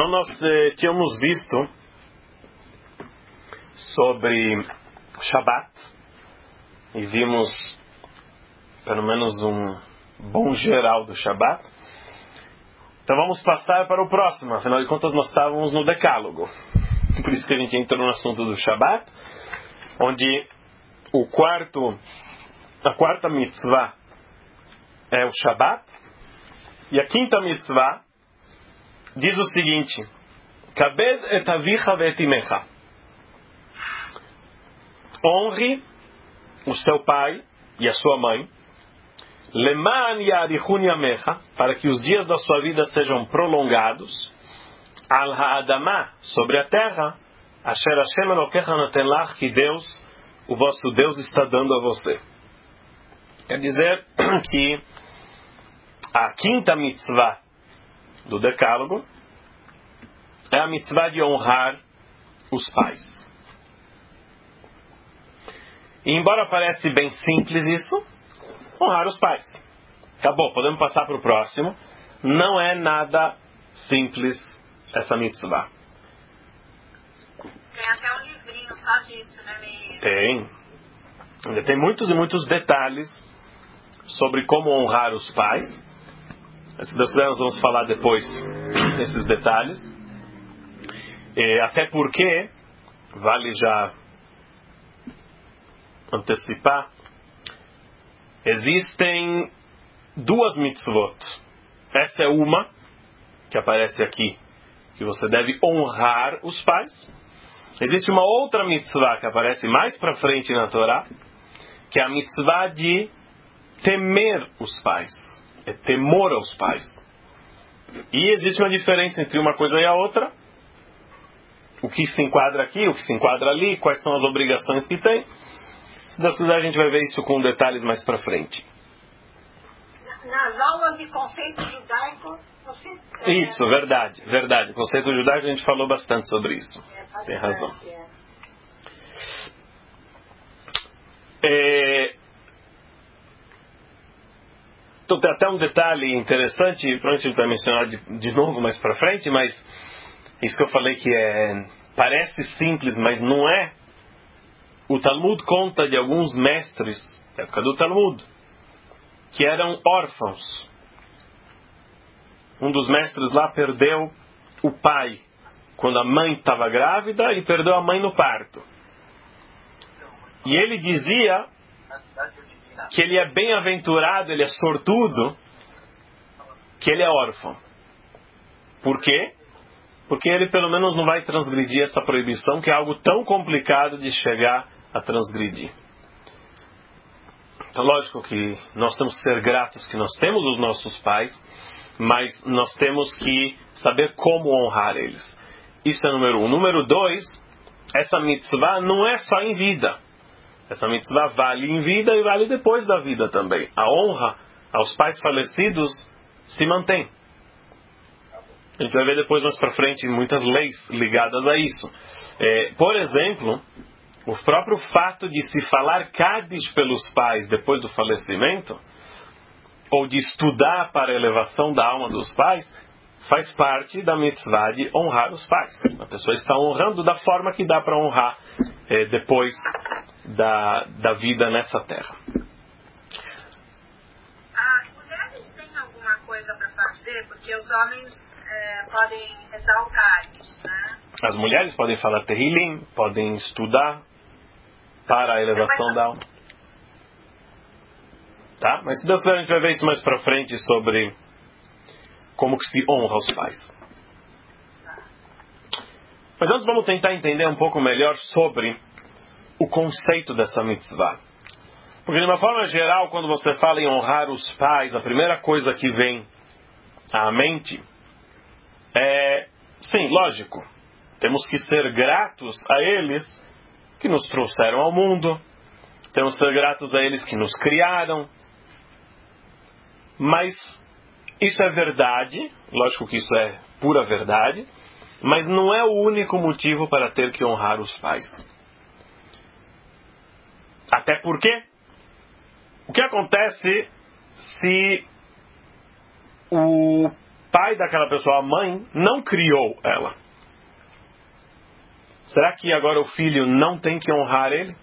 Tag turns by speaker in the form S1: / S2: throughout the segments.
S1: Então nós tínhamos visto sobre Shabat e vimos pelo menos um bom geral do Shabat. Então vamos passar para o próximo, afinal de contas nós estávamos no Decálogo. Por isso que a gente entrou no assunto do Shabat, onde a quarta mitzvah é o Shabat, e a quinta mitzvah diz o seguinte: Kabed et avicha ve'et imecha. Honre o seu pai e a sua mãe, Leman ya'arichun yamecha, para que os dias da sua vida sejam prolongados, Al ha'adamah, sobre a terra, Asher Hashem Elokecha noten lach, que Deus, o vosso Deus, está dando a você. Quer dizer que a quinta mitzvah do Decálogo é a mitzvah de honrar os pais. E embora pareça bem simples isso, honrar os pais. Acabou, podemos passar para o próximo. Não é nada simples essa mitzvah.
S2: Tem até um livrinho só disso, né, Meir?
S1: Tem. Ainda tem muitos e muitos detalhes sobre como honrar os pais. Se Deus quiser, nós vamos falar depois desses detalhes. Até porque, vale já antecipar, existem duas mitzvot. Esta é uma, que aparece aqui, que você deve honrar os pais. Existe uma outra mitzvah que aparece mais para frente na Torá, que é a mitzvah de temer os pais. É temor aos pais. E existe uma diferença entre uma coisa e a outra. O que se enquadra aqui, o que se enquadra ali, quais são as obrigações que tem. Se Deus quiser, a gente vai ver isso com detalhes mais para frente.
S2: Nas aulas de conceito judaico, você...
S1: Isso, verdade. O conceito judaico a gente falou bastante sobre isso. Tem razão. Então tem até um detalhe interessante, provavelmente a gente vai mencionar de novo mais para frente, mas isso que eu falei que parece simples, mas não é. O Talmud conta de alguns mestres da época do Talmud que eram órfãos. Um dos mestres lá perdeu o pai quando a mãe estava grávida e perdeu a mãe no parto. E ele dizia que ele é bem-aventurado, ele é sortudo, que ele é órfão. Por quê? Porque ele pelo menos não vai transgredir essa proibição, que é algo tão complicado de chegar a transgredir. Então, lógico que nós temos que ser gratos que nós temos os nossos pais, mas nós temos que saber como honrar eles. Isso é número 1. Número 2, essa mitzvah não é só em vida. Essa mitzvah vale em vida e vale depois da vida também. A honra aos pais falecidos se mantém. A gente vai ver depois mais para frente muitas leis ligadas a isso. Por exemplo, o próprio fato de se falar Kadish pelos pais depois do falecimento, ou de estudar para a elevação da alma dos pais, faz parte da mitzvah de honrar os pais. A pessoa está honrando da forma que dá para honrar depois da vida nessa terra.
S2: As mulheres têm alguma coisa para fazer? Porque os homens podem rezar o Kadish, né?
S1: As mulheres podem falar Tehillim, podem estudar para a elevação da alma. Tá? Mas se Deus quiser, a gente vai ver isso mais para frente sobre como que se honra os pais. Mas antes vamos tentar entender um pouco melhor sobre o conceito dessa mitzvah. Porque de uma forma geral, quando você fala em honrar os pais, a primeira coisa que vem à mente sim, lógico, temos que ser gratos a eles que nos trouxeram ao mundo, temos que ser gratos a eles que nos criaram. Mas isso é verdade, lógico que isso é pura verdade, mas não é o único motivo para ter que honrar os pais. Até porque, o que acontece se o pai daquela pessoa, a mãe, não criou ela. Será que agora o filho não tem que honrar ele?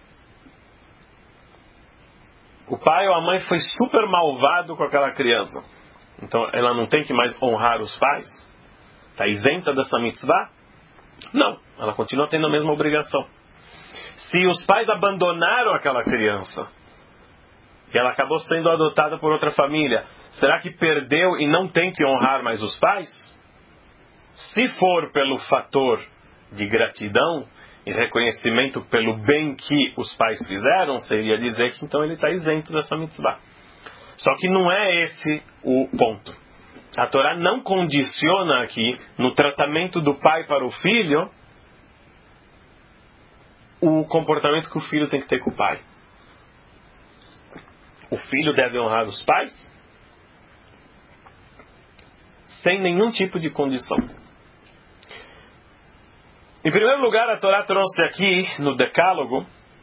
S1: O pai ou a mãe foi super malvado com aquela criança. Então ela não tem que mais honrar os pais? Está isenta dessa mitzvah? Não, ela continua tendo a mesma obrigação. Se os pais abandonaram aquela criança e ela acabou sendo adotada por outra família, será que perdeu e não tem que honrar mais os pais? Se for pelo fator de gratidão e reconhecimento pelo bem que os pais fizeram, seria dizer que então ele está isento dessa mitzvah. Só que não é esse o ponto. A Torá não condiciona aqui, no tratamento do pai para o filho, o comportamento que o filho tem que ter com o pai. O filho deve honrar os pais sem nenhum tipo de condição. Em primeiro lugar, a Torá trouxe aqui, no Decálogo,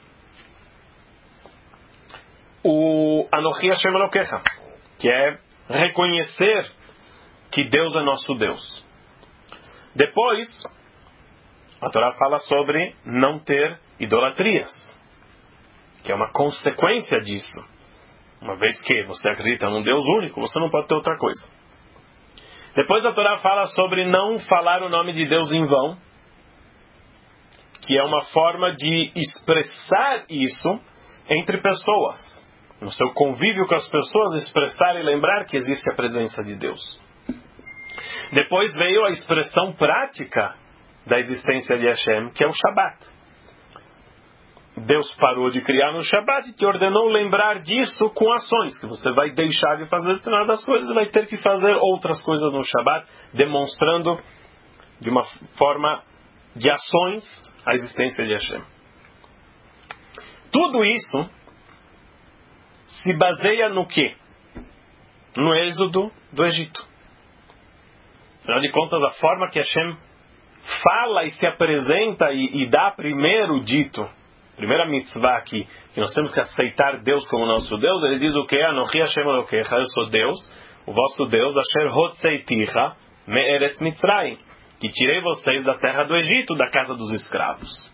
S1: o Anochi Hashem Elokecha, que é reconhecer que Deus é nosso Deus. Depois, a Torá fala sobre não ter idolatrias, que é uma consequência disso. Uma vez que você acredita num Deus único, você não pode ter outra coisa. Depois a Torá fala sobre não falar o nome de Deus em vão, que é uma forma de expressar isso entre pessoas. No seu convívio com as pessoas, expressar e lembrar que existe a presença de Deus. Depois veio a expressão prática da existência de Hashem, que é o Shabat. Deus parou de criar no Shabat e te ordenou lembrar disso com ações, que você vai deixar de fazer determinadas coisas e vai ter que fazer outras coisas no Shabat, demonstrando de uma forma de ações a existência de Hashem. Tudo isso se baseia no quê? No êxodo do Egito. Afinal de contas, a forma que Hashem fala e se apresenta e dá primeiro dito, primeira mitzvah aqui, que nós temos que aceitar Deus como nosso Deus, ele diz o que? Anochi Hashem Elokecha, eu sou Deus, o vosso Deus, Asher Hotzeiticha Me'eretz Mitzrayim, que tirei vocês da terra do Egito, da casa dos escravos.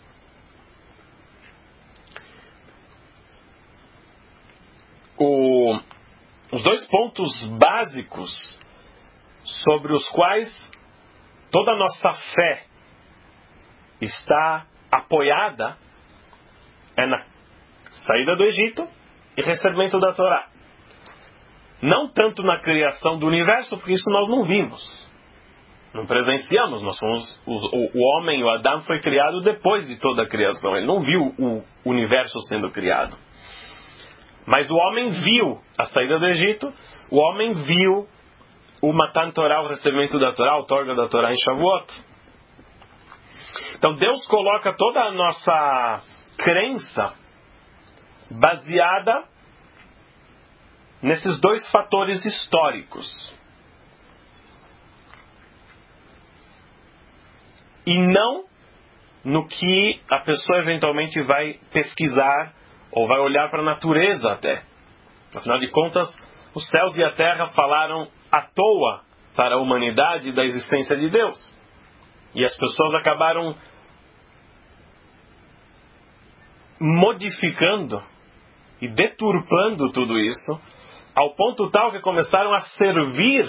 S1: Os dois pontos básicos sobre os quais toda a nossa fé está apoiada é na saída do Egito e recebimento da Torá. Não tanto na criação do universo, porque isso nós não vimos. Não presenciamos. Nós fomos, o homem, o Adão, foi criado depois de toda a criação. Ele não viu o universo sendo criado. Mas o homem viu a saída do Egito, o homem viu o Matan Torá, o recebimento da Torá, a outorga da Torá em Shavuot. Então Deus coloca toda a nossa crença baseada nesses dois fatores históricos. E não no que a pessoa eventualmente vai pesquisar ou vai olhar para a natureza até. Afinal de contas, os céus e a terra falaram à toa para a humanidade da existência de Deus. E as pessoas acabaram modificando e deturpando tudo isso, ao ponto tal que começaram a servir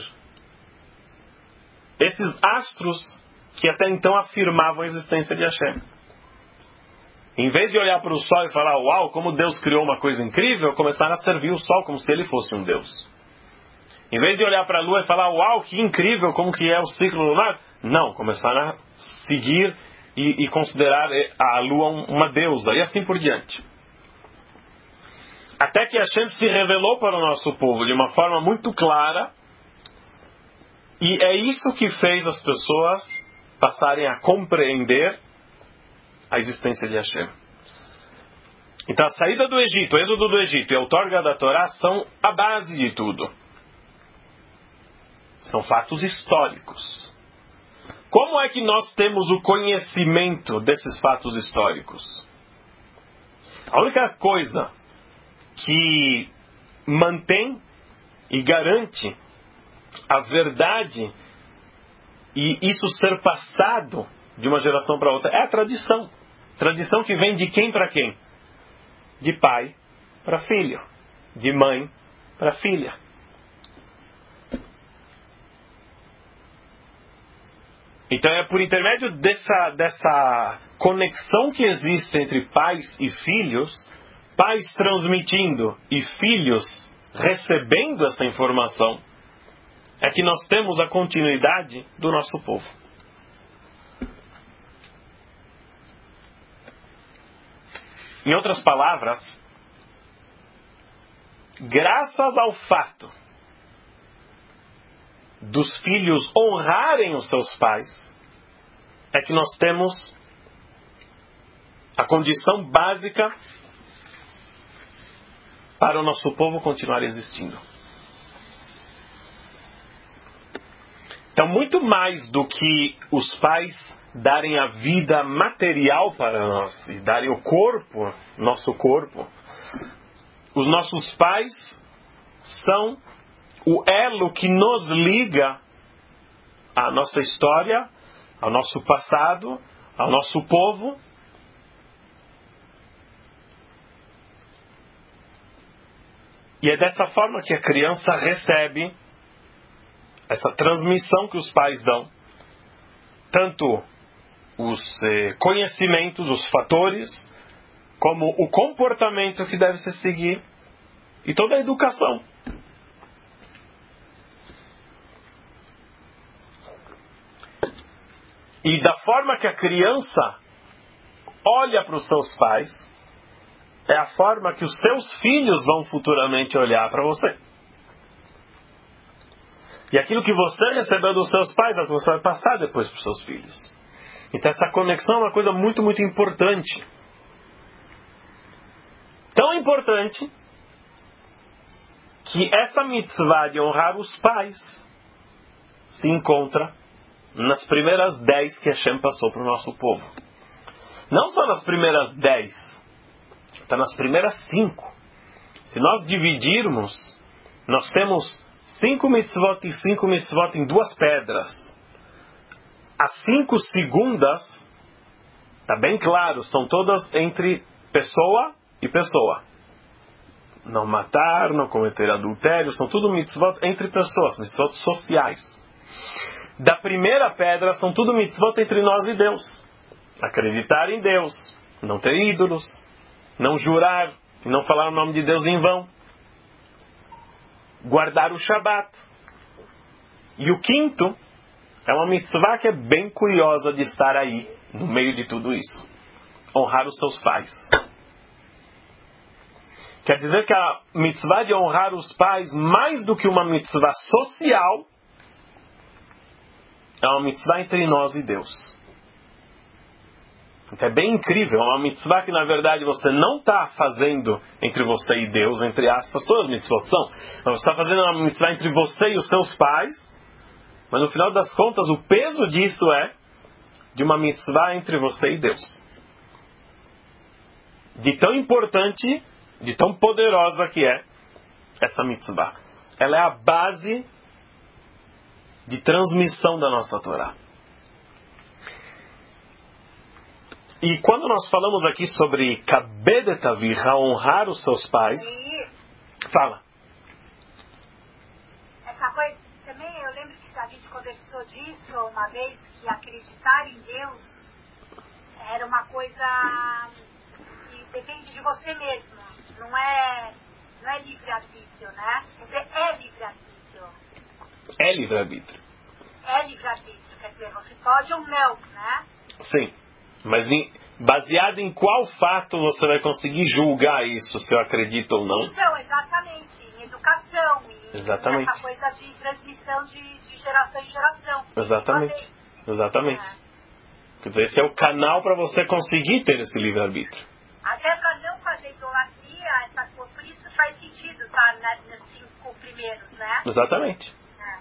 S1: esses astros que até então afirmavam a existência de Hashem. Em vez de olhar para o sol e falar, uau, como Deus criou uma coisa incrível, começaram a servir o sol como se ele fosse um Deus. Em vez de olhar para a lua e falar, uau, que incrível, como que é o ciclo lunar, não, começaram a seguir e considerar a lua uma deusa, e assim por diante. Até que Hashem se revelou para o nosso povo de uma forma muito clara, e é isso que fez as pessoas passarem a compreender a existência de Hashem. Então a saída do Egito, o êxodo do Egito e a outorga da Torá são a base de tudo. São fatos históricos. Como é que nós temos o conhecimento desses fatos históricos? A única coisa que mantém e garante a verdade e isso ser passado de uma geração para outra. É a tradição. Tradição que vem de quem para quem? De pai para filho. De mãe para filha. Então é por intermédio dessa conexão que existe entre pais e filhos, pais transmitindo e filhos recebendo essa informação, é que nós temos a continuidade do nosso povo. Em outras palavras, graças ao fato dos filhos honrarem os seus pais, é que nós temos a condição básica para o nosso povo continuar existindo. Então, muito mais do que os pais darem a vida material para nós e darem o corpo, nosso corpo, os nossos pais são o elo que nos liga à nossa história, ao nosso passado, ao nosso povo. E é dessa forma que a criança recebe essa transmissão que os pais dão. Tanto os conhecimentos, os fatores, como o comportamento que deve se seguir e toda a educação. E da forma que a criança olha para os seus pais, é a forma que os seus filhos vão futuramente olhar para você. E aquilo que você recebeu dos seus pais é o que você vai passar depois para os seus filhos. Então essa conexão é uma coisa muito, muito importante. Tão importante que essa mitzvah de honrar os pais se encontra nas primeiras 10 que Hashem passou para o nosso povo. Não só nas primeiras 10, está nas primeiras 5. Se nós dividirmos, nós temos 5 mitzvot e 5 mitzvot em 2 pedras. As 5 segundas, está bem claro, são todas entre pessoa e pessoa. Não matar, não cometer adultério, são tudo mitzvot entre pessoas, mitzvot sociais. Da primeira pedra são tudo mitzvot entre nós e Deus. Acreditar em Deus, não ter ídolos, não jurar e não falar o nome de Deus em vão. Guardar o Shabat. E o quinto é uma mitzvah que é bem curiosa de estar aí, no meio de tudo isso. Honrar os seus pais. Quer dizer que a mitzvah de honrar os pais, mais do que uma mitzvah social, é uma mitzvah entre nós e Deus. Então é bem incrível, é uma mitzvah que na verdade você não está fazendo entre você e Deus, entre aspas, todas as mitzvot são, mas você está fazendo uma mitzvah entre você e os seus pais, mas no final das contas o peso disso é de uma mitzvah entre você e Deus. De tão importante, de tão poderosa que é essa mitzvah. Ela é a base de transmissão da nossa Torá. E quando nós falamos aqui sobre Kabed Avich, honrar os seus pais, fala.
S2: Essa coisa, também eu lembro que a gente conversou disso uma vez, que acreditar em Deus era uma coisa que depende de você mesmo. Não é livre-arbítrio, né? Quer dizer, é livre-arbítrio.
S1: É livre-arbítrio.
S2: É livre-arbítrio, quer dizer, você pode ou não, né?
S1: Sim. Mas baseado em qual fato você vai conseguir julgar isso, se eu acredito ou não?
S2: Então, exatamente. Em educação.
S1: Exatamente.
S2: Essa coisa de transmissão de geração em geração.
S1: Exatamente. Exatamente. Quer dizer, esse é o canal para você conseguir ter esse livre-arbítrio.
S2: Até para não fazer idolatria, por isso faz sentido estar nos 5 primeiros, né?
S1: Exatamente.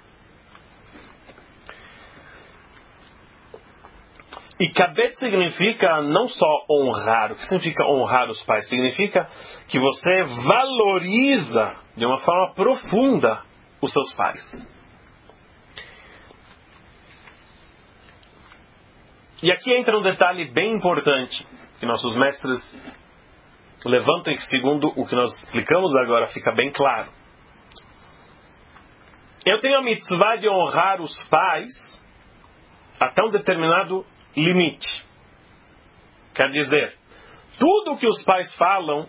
S1: E Kabed significa não só honrar. O que significa honrar os pais? Significa que você valoriza de uma forma profunda os seus pais. E aqui entra um detalhe bem importante, que nossos mestres levantam e que, segundo o que nós explicamos agora, fica bem claro. Eu tenho a mitzvah de honrar os pais até um determinado limite. Quer dizer, tudo o que os pais falam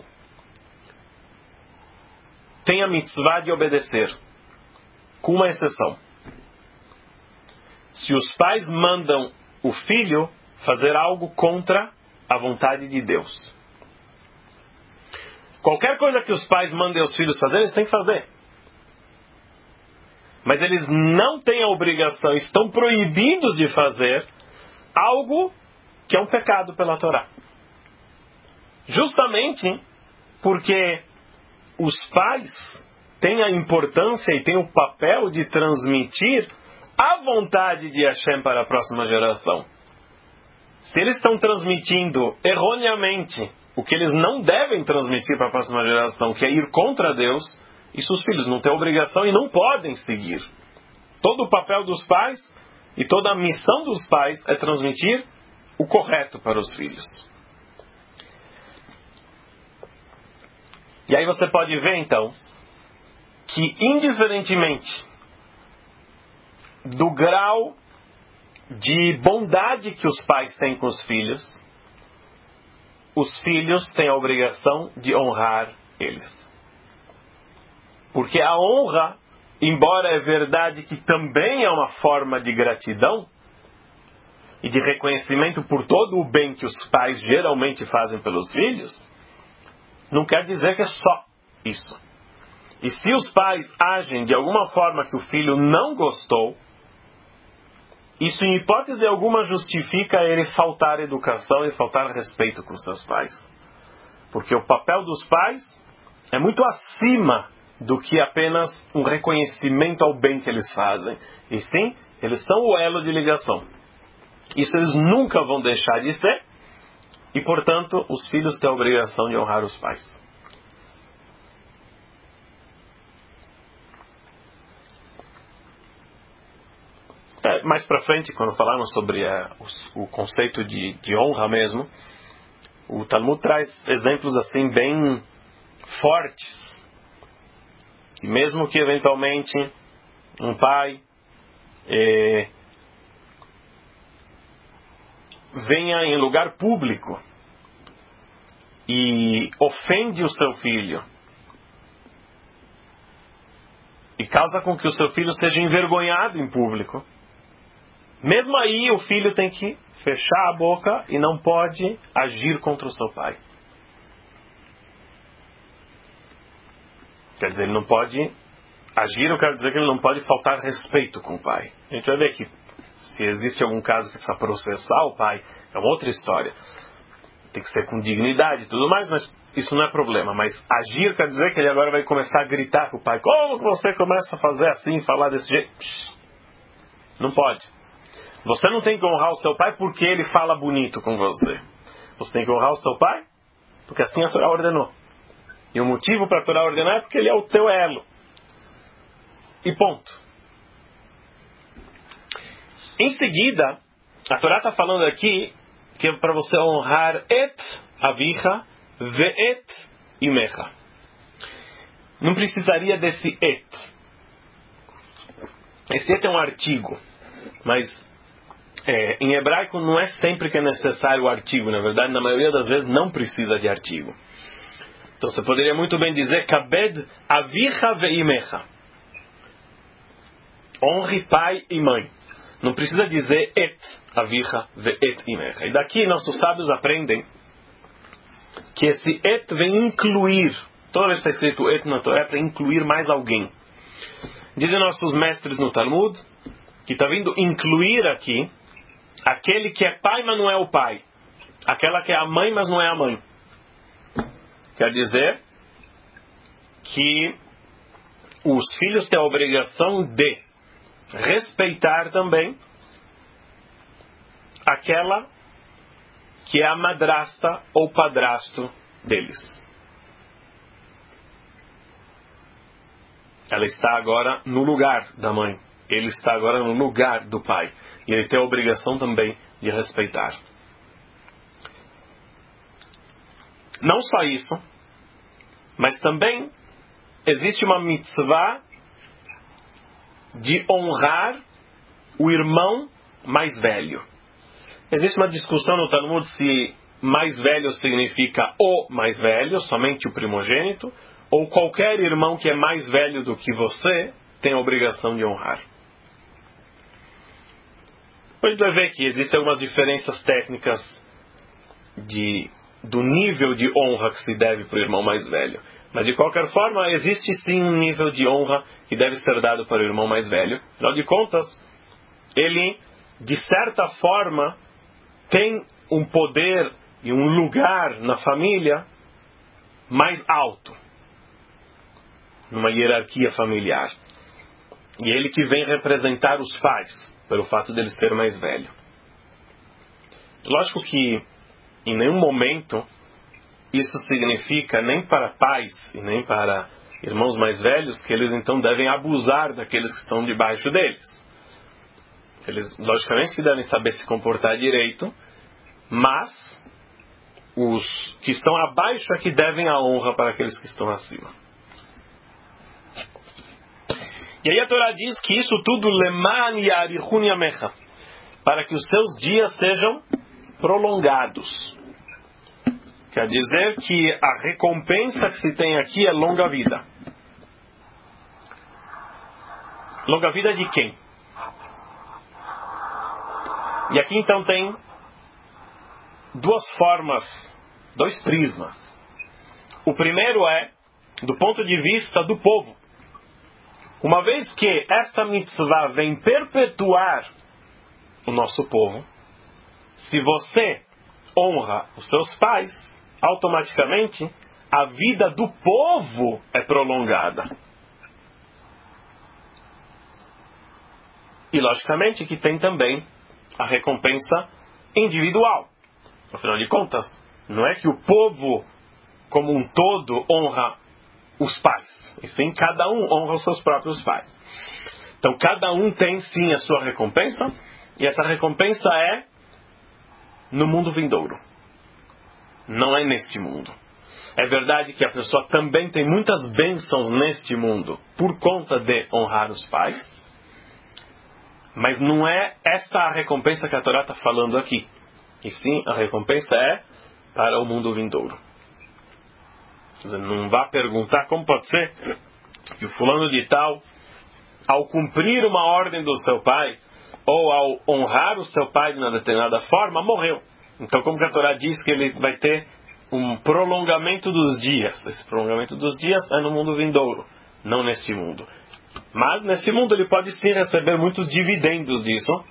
S1: tem a mitzvah de obedecer, com uma exceção. Se os pais mandam o filho fazer algo contra a vontade de Deus. Qualquer coisa que os pais mandem os filhos fazer, eles têm que fazer. Mas eles não têm a obrigação, estão proibidos de fazer algo que é um pecado pela Torá. Justamente porque os pais têm a importância e têm o papel de transmitir a vontade de Hashem para a próxima geração. Se eles estão transmitindo erroneamente o que eles não devem transmitir para a próxima geração, que é ir contra Deus, isso os filhos não têm obrigação e não podem seguir. Todo o papel dos pais e toda a missão dos pais é transmitir o correto para os filhos. E aí você pode ver, então, que indiferentemente do grau de bondade que os pais têm com os filhos têm a obrigação de honrar eles. Porque a honra, embora é verdade que também é uma forma de gratidão e de reconhecimento por todo o bem que os pais geralmente fazem pelos filhos, não quer dizer que é só isso. E se os pais agem de alguma forma que o filho não gostou, isso em hipótese alguma justifica ele faltar educação e faltar respeito com seus pais. Porque o papel dos pais é muito acima do que apenas um reconhecimento ao bem que eles fazem. E sim, eles são o elo de ligação. Isso eles nunca vão deixar de ser. E, portanto, os filhos têm a obrigação de honrar os pais. Mais para frente, quando falarmos sobre o conceito de honra mesmo, o Talmud traz exemplos assim bem fortes, que mesmo que eventualmente um pai venha em lugar público e ofende o seu filho e causa com que o seu filho seja envergonhado em público, mesmo aí o filho tem que fechar a boca e não pode agir contra o seu pai. Quer dizer, ele não pode agir, eu quero dizer que ele não pode faltar respeito com o pai. A gente vai ver que se existe algum caso que precisa processar o pai, é uma outra história. Tem que ser com dignidade e tudo mais, mas isso não é problema. Mas agir quer dizer que ele agora vai começar a gritar com o pai. Como que você começa a fazer assim, falar desse jeito? Não pode. Você não tem que honrar o seu pai porque ele fala bonito com você. Você tem que honrar o seu pai porque assim a Torá ordenou. E o motivo para a Torá ordenar é porque ele é o teu elo. E ponto. Em seguida, a Torá está falando aqui que é para você honrar et avicha ve'et imecha. Não precisaria desse et. Esse et é um artigo, mas em hebraico não é sempre que é necessário o artigo. Na verdade, na maioria das vezes não precisa de artigo. Então você poderia muito bem dizer kabed avicha ve'imecha. Honre pai e mãe. Não precisa dizer et avicha ve'et imecha. E daqui nossos sábios aprendem que esse et vem incluir. Toda vez que está escrito et na Torá é para incluir mais alguém. Dizem nossos mestres no Talmud que está vindo incluir aqui aquele que é pai, mas não é o pai. Aquela que é a mãe, mas não é a mãe. Quer dizer que os filhos têm a obrigação de respeitar também aquela que é a madrasta ou padrasto deles. Ela está agora no lugar da mãe. Ele está agora no lugar do pai. E ele tem a obrigação também de respeitar. Não só isso, mas também existe uma mitzvah de honrar o irmão mais velho. Existe uma discussão no Talmud se mais velho significa o mais velho, somente o primogênito, ou qualquer irmão que é mais velho do que você tem a obrigação de honrar. A gente vai ver que existem algumas diferenças técnicas do nível de honra que se deve para o irmão mais velho. Mas de qualquer forma, existe sim um nível de honra que deve ser dado para o irmão mais velho. Afinal de contas, ele, de certa forma, tem um poder e um lugar na família mais alto, numa hierarquia familiar. E ele que vem representar os pais, pelo fato dele ser mais velho. Lógico que, em nenhum momento, isso significa, nem para pais e nem para irmãos mais velhos, que eles então devem abusar daqueles que estão debaixo deles. Eles, logicamente, que devem saber se comportar direito, mas os que estão abaixo é que devem a honra para aqueles que estão acima. E aí a Torá diz que isso tudo leman yarichun yamecha, para que os seus dias sejam prolongados. Quer dizer que a recompensa que se tem aqui é longa vida. Longa vida de quem? E aqui então tem duas formas, dois prismas. O primeiro é do ponto de vista do povo. Uma vez que esta mitzvah vem perpetuar o nosso povo, se você honra os seus pais, automaticamente a vida do povo é prolongada. E logicamente que tem também a recompensa individual. Afinal de contas, não é que o povo como um todo honra os pais, e sim cada um honra os seus próprios pais. Então cada um tem sim a sua recompensa, e essa recompensa é no mundo vindouro. Não é neste mundo. É verdade que a pessoa também tem muitas bênçãos neste mundo por conta de honrar os pais, mas não é esta a recompensa que a Torá está falando aqui. E sim, a recompensa é para o mundo vindouro. Quer dizer, não vá perguntar como pode ser que o fulano de tal, ao cumprir uma ordem do seu pai, ou ao honrar o seu pai de uma determinada forma, morreu. Então, como que a Torá diz que ele vai ter um prolongamento dos dias? Esse prolongamento dos dias é no mundo vindouro, não nesse mundo. Mas, nesse mundo, ele pode sim receber muitos dividendos disso.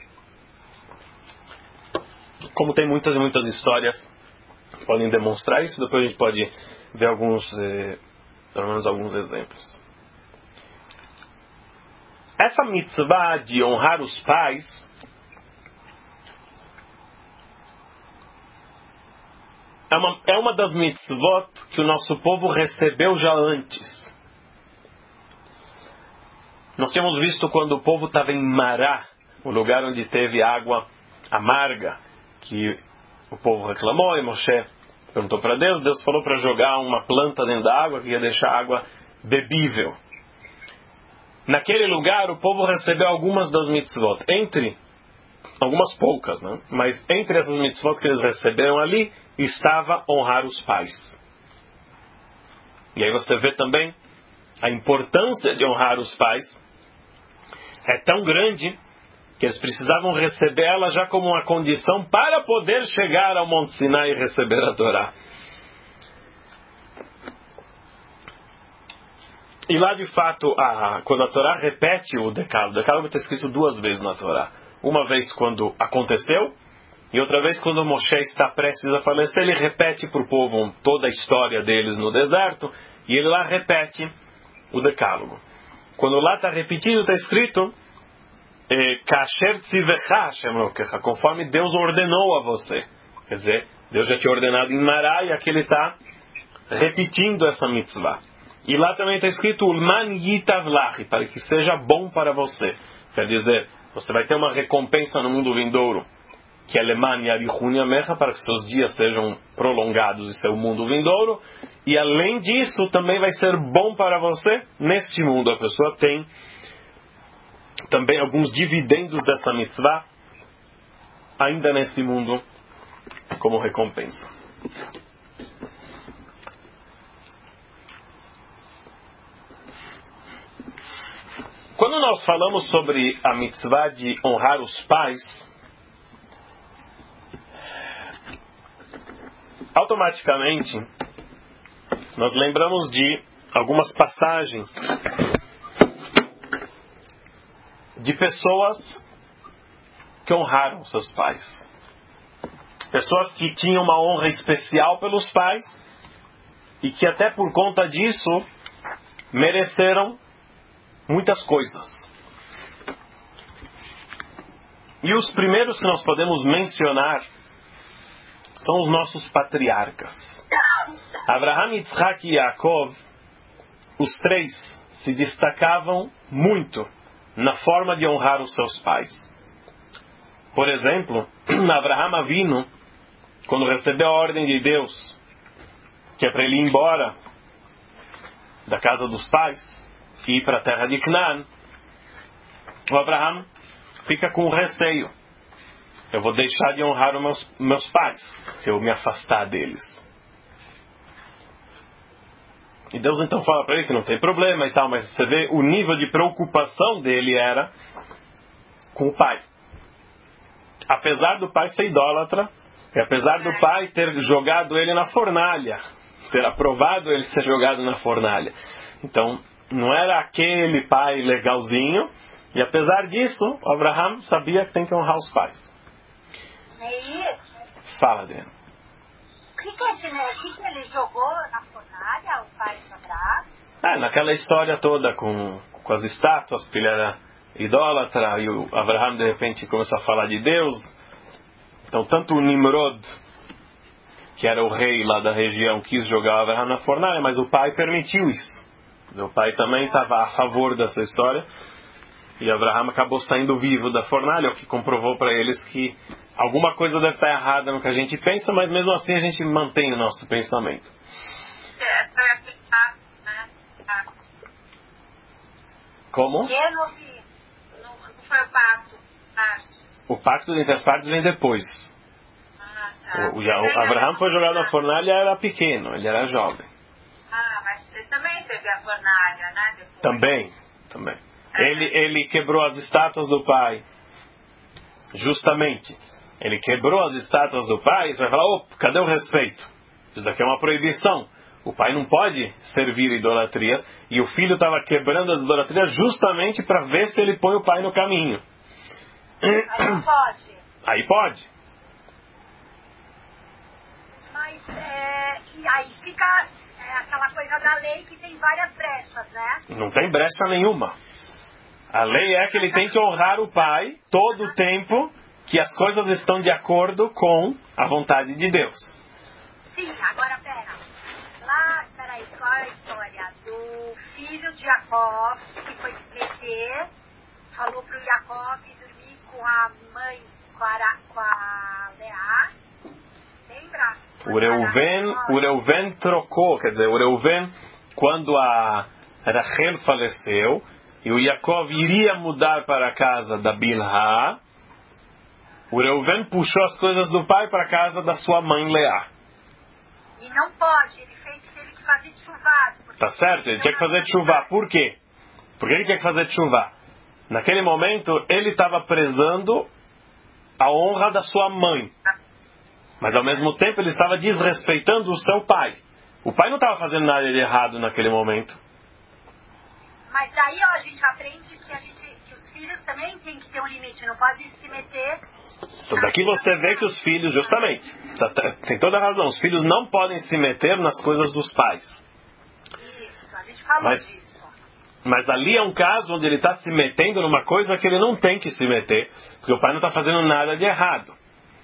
S1: Como tem muitas e muitas histórias que podem demonstrar isso, depois a gente pode ver pelo menos alguns exemplos. Essa mitzvah de honrar os pais é uma das mitzvot que o nosso povo recebeu já antes. Nós tínhamos visto quando o povo estava em Mará, o lugar onde teve água amarga, que o povo reclamou e Moshe perguntou para Deus. Deus falou para jogar uma planta dentro da água que ia deixar a água bebível. Naquele lugar o povo recebeu algumas das mitzvot, entre algumas poucas, né? Mas entre essas mitzvot que eles receberam ali estava honrar os pais. E aí você vê também a importância de honrar os pais é tão grande que eles precisavam receber ela já como uma condição para poder chegar ao Monte Sinai e receber a Torá. E lá de fato, quando a Torá repete o Decálogo está escrito duas vezes na Torá. Uma vez quando aconteceu, e outra vez quando Moshe está prestes a falecer, ele repete para o povo toda a história deles no deserto, e ele lá repete o Decálogo. Quando lá está repetido, está escrito Kasher tzivecha Hashem Elokecha, conforme Deus ordenou a você. Quer dizer, Deus já tinha ordenado em Mará, e aqui ele está repetindo essa mitzvah. E lá também está escrito Ulman Yitav Lach, para que seja bom para você. Quer dizer, você vai ter uma recompensa no mundo vindouro, que é Leman Yarichun Yamecha, para que seus dias sejam prolongados e seu mundo vindouro. E além disso, também vai ser bom para você neste mundo. A pessoa tem também alguns dividendos dessa mitzvah, ainda nesse mundo, como recompensa. Quando nós falamos sobre a mitzvah de honrar os pais, automaticamente nós lembramos de algumas passagens de pessoas que honraram seus pais. Pessoas que tinham uma honra especial pelos pais e que até por conta disso mereceram muitas coisas. E os primeiros que nós podemos mencionar são os nossos patriarcas. Abraham, Yitzhak e Yaakov, os três se destacavam muito na forma de honrar os seus pais. Por exemplo, Abraham Avinu, quando recebeu a ordem de Deus, que é para ele ir embora da casa dos pais e ir para a terra de Canaã, o Abraham fica com receio. Eu vou deixar de honrar os meus pais se eu me afastar deles. E Deus então fala para ele que não tem problema e tal, mas você vê o nível de preocupação dele era com o pai. Apesar do pai ser idólatra, e apesar do pai ter jogado ele na fornalha, ter aprovado ele ser jogado na fornalha. Então, não era aquele pai legalzinho, e apesar disso, Abraham sabia que tem que honrar os pais.
S2: Neir,
S1: Fala, Adriano.
S2: o que ele jogou na fornalha, o pai de Abraão?
S1: Naquela história toda com as estátuas, porque ele era idólatra, e o Abraham de repente começou a falar de Deus. Então tanto o Nimrod, que era o rei lá da região, quis jogar o Abraham na fornalha, mas o pai permitiu isso. O pai também estava a favor dessa história, e Abraham acabou saindo vivo da fornalha, o que comprovou para eles que alguma coisa deve estar errada no que a gente pensa, mas mesmo assim a gente mantém o nosso pensamento. Como?
S2: Não foi o pacto.
S1: O pacto entre as partes vem depois. O Abraham foi jogado na fornalha, era pequeno, ele era jovem.
S2: Mas você também teve a fornalha, né?
S1: Depois. Também. Ele quebrou as estátuas do pai. Justamente. Ele quebrou as estátuas do pai e você vai falar, cadê o respeito? Isso daqui é uma proibição. O pai não pode servir idolatria. E o filho estava quebrando as idolatrias justamente para ver se ele põe o pai no caminho.
S2: Aí não pode.
S1: Aí pode.
S2: Mas e aí fica aquela coisa da lei que tem várias brechas, né?
S1: Não tem brecha nenhuma. A lei é que ele tem que honrar o pai todo o tempo que as coisas estão de acordo com a vontade de Deus.
S2: Sim, agora peraí, qual é a história? Do filho de Jacó, que foi se meter, falou pro Jacó ir dormir com a mãe, com a Leá. Lembra?
S1: O Reuven trocou, quer dizer, o Reuven, quando a Rachel faleceu, e o Yaakov iria mudar para a casa da Bilhá, o Reuven puxou as coisas do pai para a casa da sua mãe Leá.
S2: E não pode, teve que fazer tchuvá.
S1: Tá certo? Ele tinha que fazer tchuvá. Por quê? Por que ele tinha que fazer tchuvá? Naquele momento, ele estava prezando a honra da sua mãe. Mas ao mesmo tempo, ele estava desrespeitando o seu pai. O pai não estava fazendo nada de errado naquele momento.
S2: Mas daí a gente aprende que os filhos também têm que ter um limite, não pode se meter.
S1: Então daqui você vê que os filhos, justamente, tem toda a razão, os filhos não podem se meter nas coisas dos pais.
S2: Isso, a gente falou disso.
S1: Mas ali é um caso onde ele está se metendo numa coisa que ele não tem que se meter, porque o pai não está fazendo nada de errado.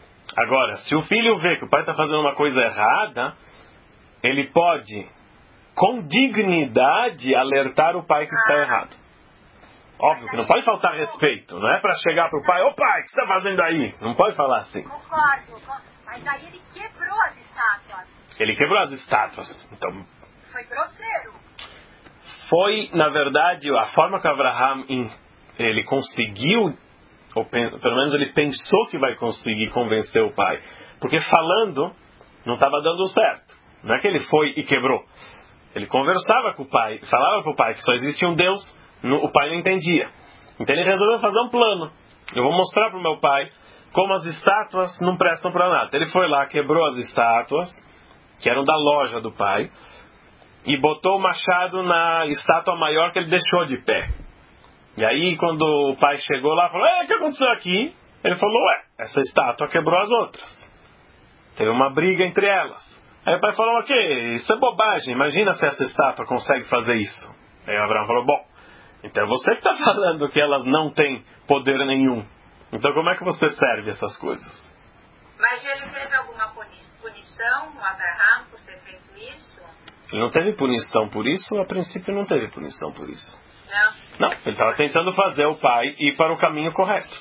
S1: Agora, se o filho vê que o pai está fazendo uma coisa errada, ele pode com dignidade, alertar o pai que está errado. Óbvio que não pode faltar respeito. Não é para chegar para o pai, ô pai, o que você está fazendo aí? Não pode falar assim.
S2: Concordo. Mas aí ele quebrou as estátuas.
S1: Ele quebrou as estátuas. Então,
S2: foi grosseiro.
S1: Foi, na verdade, a forma que Abraham ele conseguiu, ou pelo menos ele pensou que vai conseguir convencer o pai. Porque falando, não estava dando certo. Não é que ele foi e quebrou. Ele conversava com o pai, falava para o pai que só existe um Deus, o pai não entendia. Então ele resolveu fazer um plano. Eu vou mostrar para o meu pai como as estátuas não prestam para nada. Ele foi lá, quebrou as estátuas, que eram da loja do pai, e botou o machado na estátua maior que ele deixou de pé. E aí, quando o pai chegou lá, falou, o que aconteceu aqui? Ele falou, essa estátua quebrou as outras. Teve uma briga entre elas. Aí o pai falou, isso é bobagem, imagina se essa estátua consegue fazer isso. Aí o Abraão falou, então é você que está falando que elas não têm poder nenhum. Então como é que você serve essas coisas?
S3: Mas ele teve alguma punição, o Abraão, por ter feito isso?
S1: Ele não teve punição por isso, a princípio não teve punição por isso.
S3: Não,
S1: ele estava tentando fazer o pai ir para o caminho correto.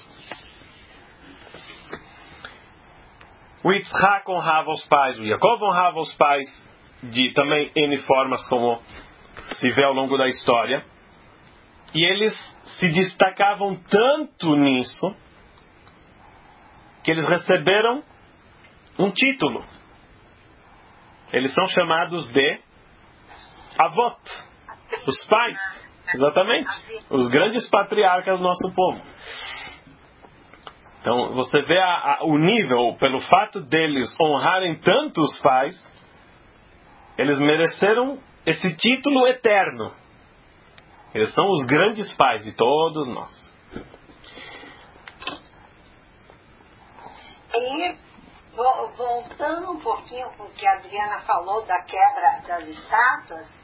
S1: O Yitzhak honrava os pais, o Yaakov honrava os pais de também N formas, como se vê ao longo da história. E eles se destacavam tanto nisso, que eles receberam um título. Eles são chamados de Avot, os pais, exatamente, os grandes patriarcas do nosso povo. Então você vê o nível, pelo fato deles honrarem tanto os pais, eles mereceram esse título eterno. Eles são os grandes pais de todos nós.
S4: E voltando um pouquinho com o que a Adriana falou da quebra das estátuas,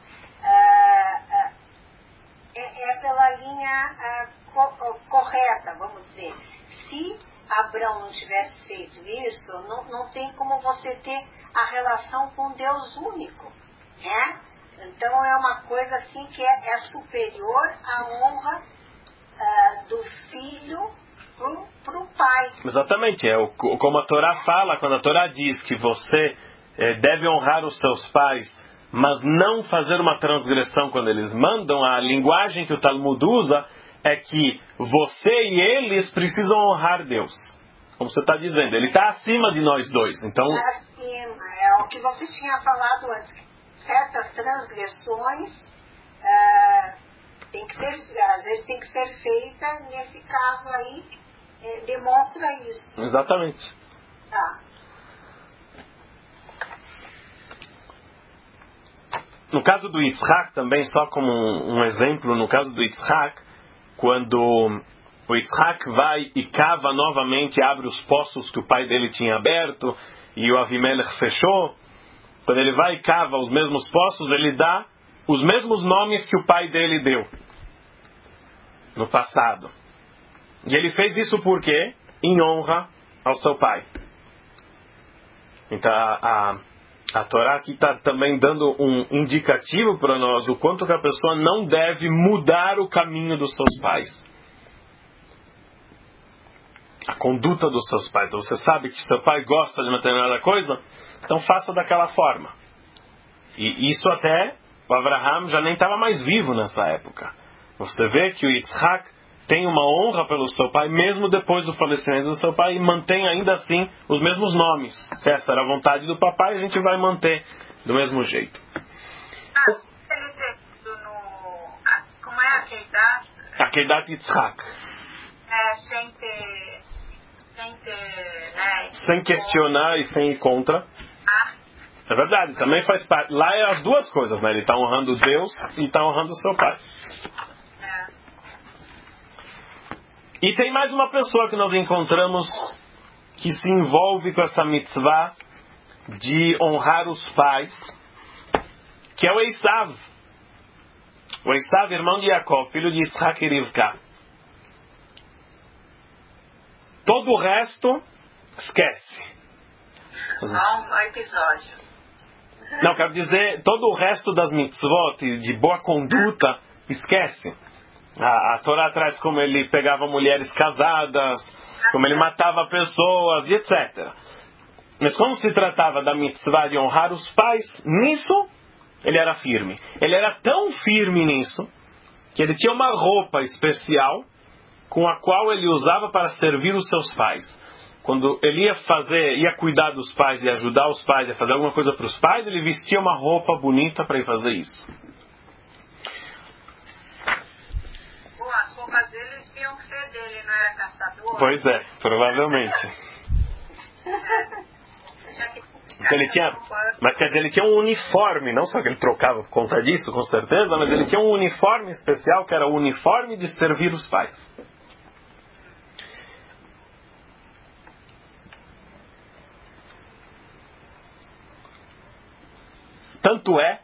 S4: é pela linha correta, vamos dizer. Se Abraão não tivesse feito isso, não tem como você ter a relação com Deus único, né? Então é uma coisa assim que é superior à honra do filho para o pai.
S1: Exatamente, como a Torá fala, quando a Torá diz que você deve honrar os seus pais, mas não fazer uma transgressão quando eles mandam, a linguagem que o Talmud usa é que você e eles precisam honrar Deus. Como você está dizendo, ele está acima de nós dois. Então,
S4: acima, é o que você tinha falado antes. Certas transgressões às vezes tem que ser feita, nesse caso aí demonstra isso.
S1: Exatamente.
S4: Tá.
S1: No caso do Yitzhak também, só como um exemplo, no caso do Yitzhak, quando o Yitzhak vai e cava novamente, abre os poços que o pai dele tinha aberto e o Avimelech fechou, quando ele vai e cava os mesmos poços, ele dá os mesmos nomes que o pai dele deu no passado. E ele fez isso por quê? Em honra ao seu pai. Então a Torá aqui está também dando um indicativo para nós o quanto que a pessoa não deve mudar o caminho dos seus pais. A conduta dos seus pais. Então você sabe que seu pai gosta de uma determinada coisa, então faça daquela forma. E isso até o Abraham já nem estava mais vivo nessa época. Você vê que o Yitzhak tem uma honra pelo seu pai, mesmo depois do falecimento do seu pai, e mantém ainda assim os mesmos nomes. Se essa era a vontade do papai, a gente vai manter do mesmo jeito.
S3: Ele teve como é a Keidat?
S1: A Keidat Yitzhak. Sem questionar e sem ir contra. É verdade, também faz parte. Lá é as duas coisas, né? Ele está honrando Deus e está honrando o seu pai. E tem mais uma pessoa que nós encontramos que se envolve com essa mitzvah de honrar os pais, que é o Esav. O Esav, irmão de Jacó, filho de Yitzhak e Rivka. Todo o resto, esquece.
S3: Só um episódio.
S1: Não, quero dizer, todo o resto das mitzvot, de boa conduta, esquece. A Torá traz como ele pegava mulheres casadas, como ele matava pessoas e etc. Mas quando se tratava da mitzvah de honrar os pais, nisso ele era firme. Ele era tão firme nisso, que ele tinha uma roupa especial com a qual ele usava para servir os seus pais. Quando ele ia cuidar dos pais e ajudar os pais a fazer alguma coisa para os pais, ele vestia uma roupa bonita para ir fazer isso.
S3: Bom, as roupas dele espiam o fé dele, não era caçador?
S1: Pois é, provavelmente. Mas quer dizer, ele tinha um uniforme, não só que ele trocava por conta disso, com certeza, mas ele tinha um uniforme especial que era o uniforme de servir os pais. Tanto é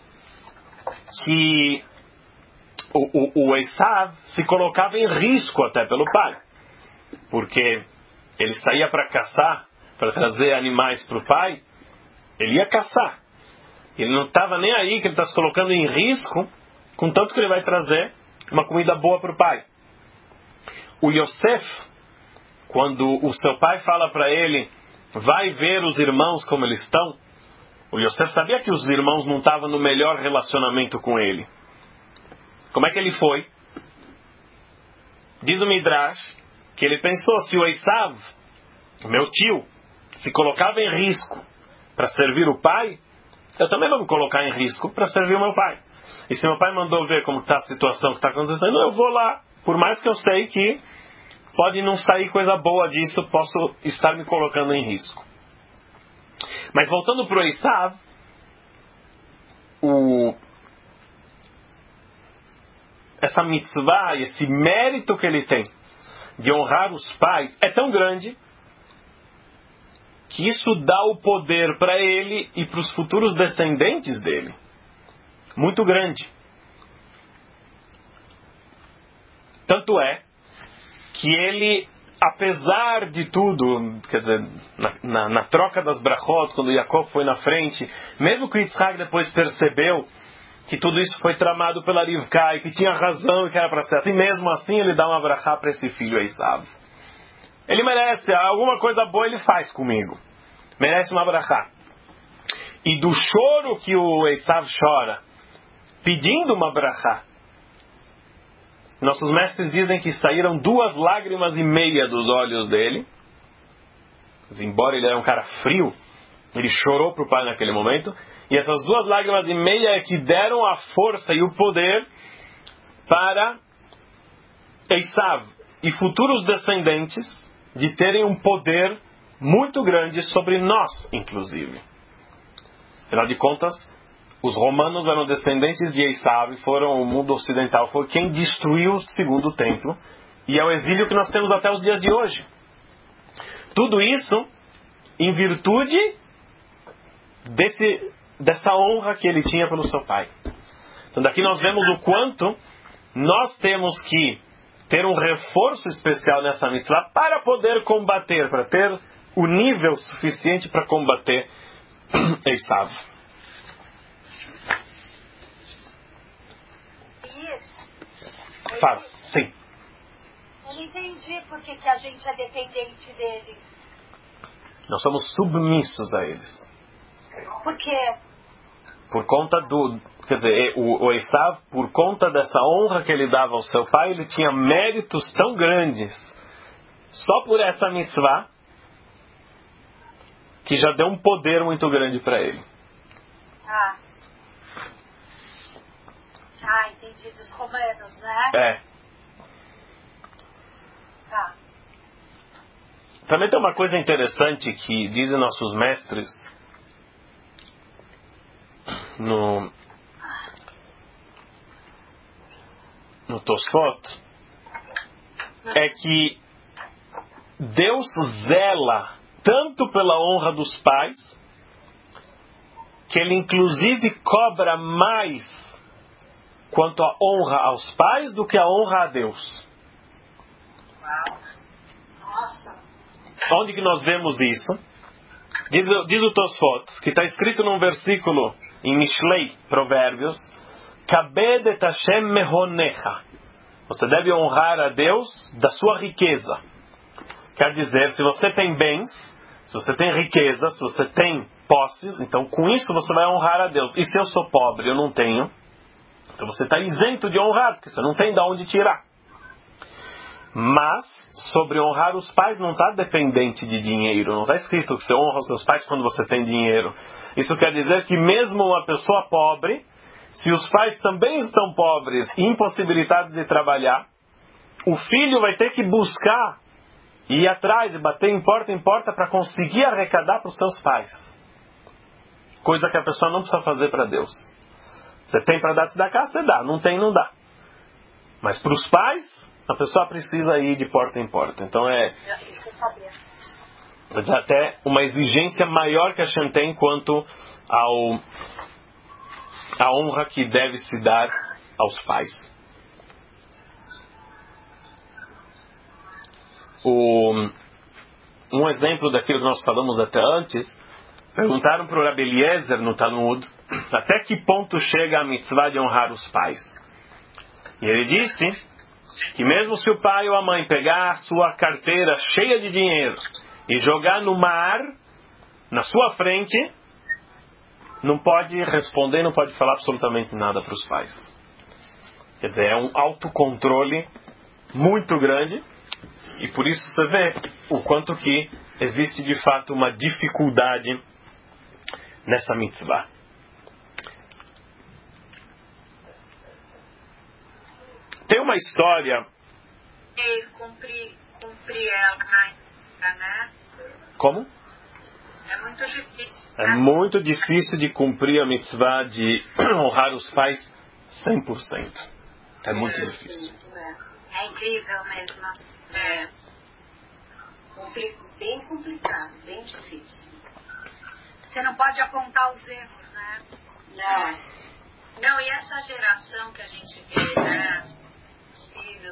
S1: que o Esav se colocava em risco até pelo pai, porque ele saía para caçar, para trazer animais para o pai, ele ia caçar. Ele não estava nem aí que ele está se colocando em risco, contanto que ele vai trazer uma comida boa para o pai. O Yosef, quando o seu pai fala para ele, vai ver os irmãos como eles estão, o Yosef sabia que os irmãos não estavam no melhor relacionamento com ele. Como é que ele foi? Diz o Midrash que ele pensou, se o Esav, meu tio, se colocava em risco para servir o pai, eu também vou me colocar em risco para servir o meu pai. E se meu pai mandou ver como está a situação que está acontecendo, eu vou lá. Por mais que eu sei que pode não sair coisa boa disso, posso estar me colocando em risco. Mas voltando para o Esav, essa mitzvah, esse mérito que ele tem de honrar os pais é tão grande que isso dá o poder para ele e para os futuros descendentes dele. Muito grande. Tanto é que ele, apesar de tudo, quer dizer, na troca das brachot, quando Jacob foi na frente, mesmo que Yitzhak depois percebeu que tudo isso foi tramado pela Rivka e que tinha razão e que era para ser assim, mesmo assim ele dá uma brachá para esse filho Esav. Ele merece, alguma coisa boa ele faz comigo. Merece uma brachá. E do choro que o Esav chora, pedindo uma brachá, nossos mestres dizem que saíram 2,5 lágrimas dos olhos dele. Mas, embora ele era um cara frio, ele chorou para o pai naquele momento. E essas 2,5 lágrimas é que deram a força e o poder para Esav e futuros descendentes de terem um poder muito grande sobre nós, inclusive. Afinal de contas, os romanos eram descendentes de Esav e o mundo ocidental foi quem destruiu o segundo templo. E é o exílio que nós temos até os dias de hoje. Tudo isso em virtude dessa honra que ele tinha pelo seu pai. Então daqui nós vemos o quanto nós temos que ter um reforço especial nessa mitzvah para poder combater, para ter o nível suficiente para combater Esav. Fala, sim.
S2: Eu não entendi por que a gente é dependente deles.
S1: Nós somos submissos a eles.
S2: Por quê?
S1: Por conta quer dizer, o Esav, por conta dessa honra que ele dava ao seu pai, ele tinha méritos tão grandes, só por essa mitzvah, que já deu um poder muito grande para ele.
S2: Entendi, dos romanos, né?
S1: É.
S2: Tá.
S1: Também tem uma coisa interessante que dizem nossos mestres no Tosfot, é que Deus zela tanto pela honra dos pais, que ele inclusive cobra mais quanto a honra aos pais do que a honra a Deus.
S4: Uau. Nossa.
S1: Onde que nós vemos isso? Diz o Tosfot, que está escrito num versículo em Mishlei, Provérbios, Kabed et Hashem mehonecha. Você deve honrar a Deus da sua riqueza. Quer dizer, se você tem bens, se você tem riqueza, se você tem posses, então com isso você vai honrar a Deus. E se eu sou pobre, eu não tenho, então você está isento de honrar, porque você não tem de onde tirar. Mas, sobre honrar os pais, não está dependente de dinheiro. Não está escrito que você honra os seus pais quando você tem dinheiro. Isso quer dizer que mesmo uma pessoa pobre, se os pais também estão pobres e impossibilitados de trabalhar, o filho vai ter que buscar, ir atrás e bater em porta para conseguir arrecadar para os seus pais. Coisa que a pessoa não precisa fazer para Deus. Você tem para dar tzedakah, você dá. Não tem, não dá. Mas para os pais, a pessoa precisa ir de porta em porta. Então é até uma exigência maior que a Hashem tem quanto a honra que deve se dar aos pais. Um exemplo daquilo que nós falamos até antes, perguntaram para o Rabbi Eliezer no Talmud até que ponto chega a mitzvah de honrar os pais. E ele disse que mesmo se o pai ou a mãe pegar a sua carteira cheia de dinheiro e jogar no mar, na sua frente, não pode responder, não pode falar absolutamente nada para os pais. Quer dizer, é um autocontrole muito grande, e por isso você vê o quanto que existe de fato uma dificuldade nessa mitzvah. Tem uma história...
S3: Cumprir ela, né?
S1: Como?
S3: É muito difícil.
S1: É muito difícil de cumprir a mitzvah de honrar os pais 100%. É muito difícil.
S2: É incrível mesmo.
S3: É.
S4: Bem complicado, bem difícil.
S2: Você não pode apontar os erros, né?
S3: Não, e essa geração que a gente vê, né? Os filhos.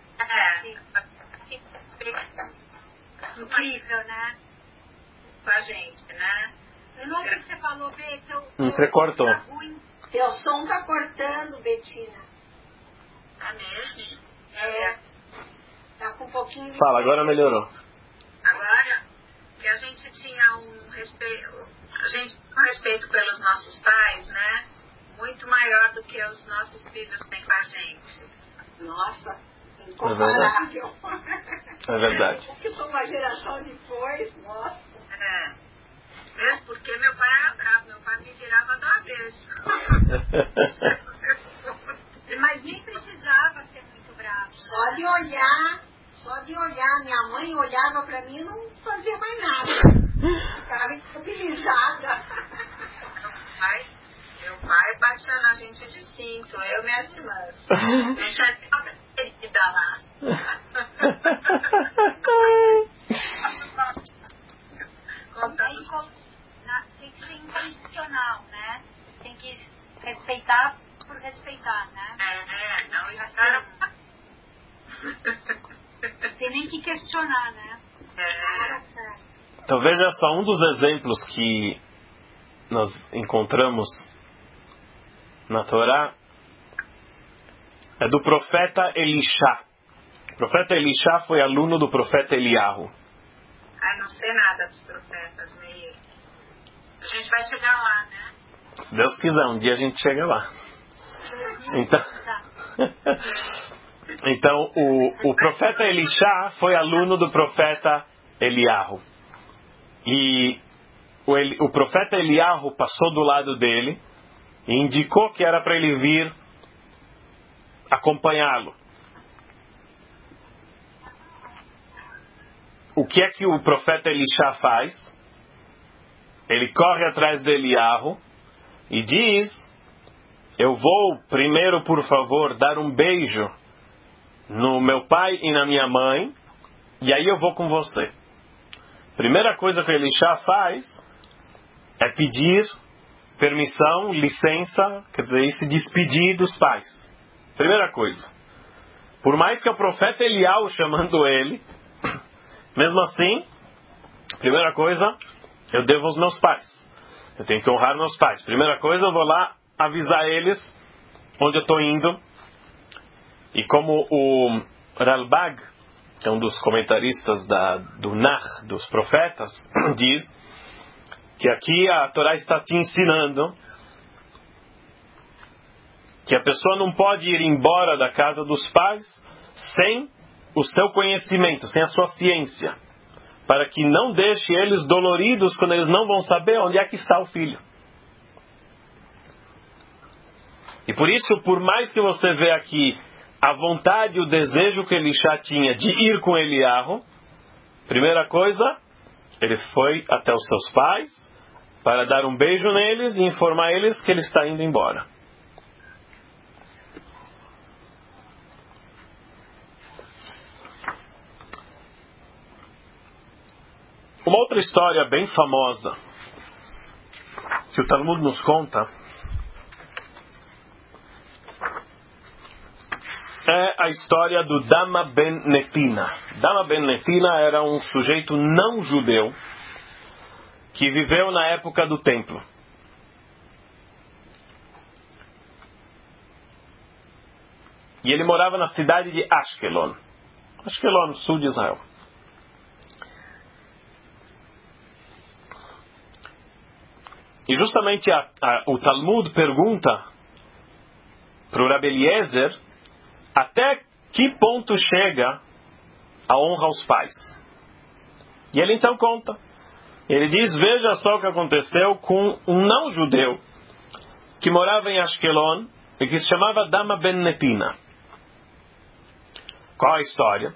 S2: Incrível, né?
S3: Com a gente, né?
S2: Eu não sei o que você falou, Bê.
S1: Você cortou.
S4: Teu som tá cortando, Betina.
S3: Tá mesmo?
S4: Tá com um pouquinho de...
S1: Fala, agora melhorou.
S3: Agora, que a gente tinha um respeito pelos nossos pais, né? Muito maior do que os nossos filhos têm com a gente.
S4: Nossa, incomparável.
S1: É verdade.
S4: Porque sou uma geração depois, nossa.
S3: Mesmo porque meu pai era bravo, meu pai me virava do avesso.
S2: Mas nem precisava ser muito bravo.
S4: Só de olhar, minha mãe olhava pra mim e não fazia mais nada. Ficava imobilizada.
S3: Meu pai batia na gente de cinto, eu e minhas irmãs. Deixa ele dar lá.
S2: Tem que ser incondicional, né? Tem que respeitar por respeitar, né?
S3: Não, isso era...
S2: Tem nem que questionar, né?
S1: Então veja só, um dos exemplos que nós encontramos na Torá é do profeta Elisha. O profeta Elisha foi aluno do profeta Eliyahu.
S3: Não sei nada dos profetas, Meir. A gente vai chegar lá, né?
S1: Se Deus quiser, um dia a gente chega lá. Então o profeta Elisha foi aluno do profeta Eliyahu. E o profeta Eliyahu passou do lado dele e indicou que era para ele vir acompanhá-lo. O que é que o profeta Elisha faz? Ele corre atrás de Eliyahu e diz: eu vou primeiro, por favor, dar um beijo no meu pai e na minha mãe, e aí eu vou com você. Primeira coisa que Elisha faz é pedir permissão, licença, quer dizer, se despedir dos pais. Primeira coisa. Por mais que o profeta Eliyahu chamando ele, mesmo assim, primeira coisa, eu devo aos meus pais. Eu tenho que honrar meus pais. Primeira coisa, eu vou lá avisar eles onde eu estou indo. E como o Ralbag, que é um dos comentaristas do Nar, dos profetas, diz que aqui a Torá está te ensinando que a pessoa não pode ir embora da casa dos pais sem o seu conhecimento, sem a sua ciência, para que não deixe eles doloridos quando eles não vão saber onde é que está o filho. E por isso, por mais que você vê aqui a vontade e o desejo que Elisha tinha de ir com Eliarro, primeira coisa, ele foi até os seus pais para dar um beijo neles e informar eles que ele está indo embora. Uma outra história bem famosa que o Talmud nos conta é a história do Dama ben Netina. Dama ben Netina era um sujeito não judeu que viveu na época do templo. E ele morava na cidade de Ashkelon. Ashkelon, sul de Israel. E justamente o Talmud pergunta para o Rabi Eliezer até que ponto chega a honra aos pais. E ele então conta. Ele diz, veja só o que aconteceu com um não-judeu que morava em Ashkelon e que se chamava Dama ben Netina. Qual a história?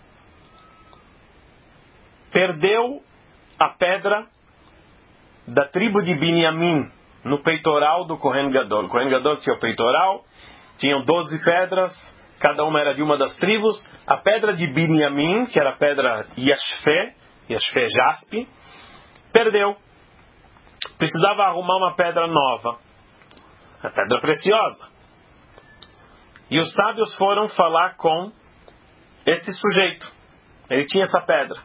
S1: Perdeu a pedra da tribo de Binyamin no peitoral do Kohen Gadol. O Kohen Gadol tinha o peitoral, tinham 12 pedras, cada uma era de uma das tribos. A pedra de Binyamin, que era a pedra Yashfé jaspe, perdeu. Precisava arrumar uma pedra nova. A pedra preciosa. E os sábios foram falar com esse sujeito. Ele tinha essa pedra.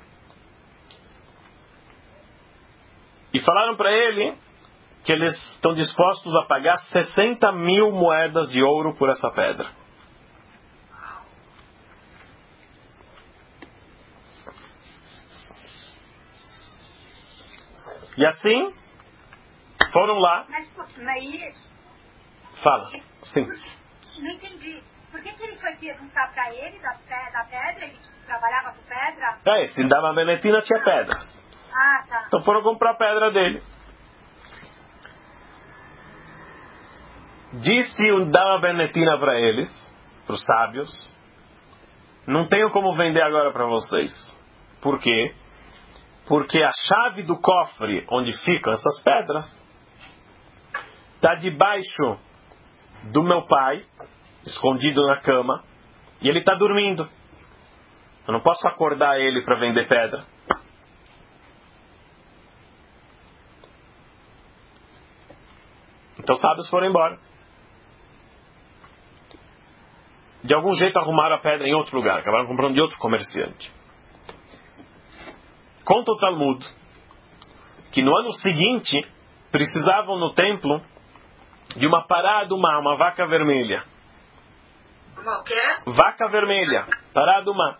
S1: E falaram para ele que eles estão dispostos a pagar 60 mil moedas de ouro por essa pedra. E assim, foram lá.
S2: Mas
S1: Fala, sim.
S2: Não entendi. Por que ele foi perguntar para ele da pedra? Ele trabalhava com pedra?
S1: Esse Dama ben Netina tinha pedras.
S2: Ah, tá.
S1: Então foram comprar a pedra dele. Disse o Dama ben Netina para eles, para os sábios, não tenho como vender agora para vocês. Por quê? Porque a chave do cofre onde ficam essas pedras está debaixo do meu pai, escondido na cama, e ele está dormindo. Eu não posso acordar ele para vender pedra. Então os sábios foram embora. De algum jeito arrumaram a pedra em outro lugar. Acabaram comprando de outro comerciante. Conta o Talmud que no ano seguinte precisavam no templo de uma paraduma, uma vaca vermelha.
S3: Uma o quê?
S1: Vaca vermelha, paraduma.